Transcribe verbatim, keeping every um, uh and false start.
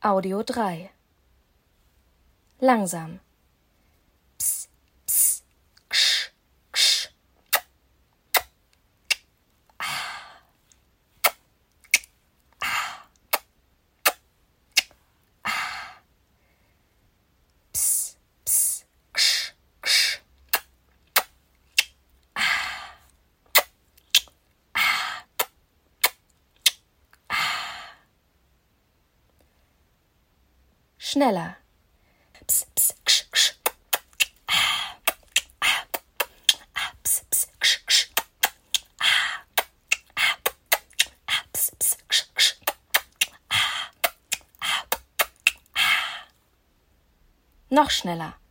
Audio drei. Langsam. Ps, ps, ksch, ksch. Ah. Ah. Ah. Ps, ps, ksch, ksch. Ah. Ah. Ah. Schneller. Ps, ps, ksch, ksch. Ah. Ah. Ah. Ps, ps, ksch, ksch. Ah. Ah. Ah. Ps, ps, ksch, ksch. Ah. Ah. Ah. Noch schneller.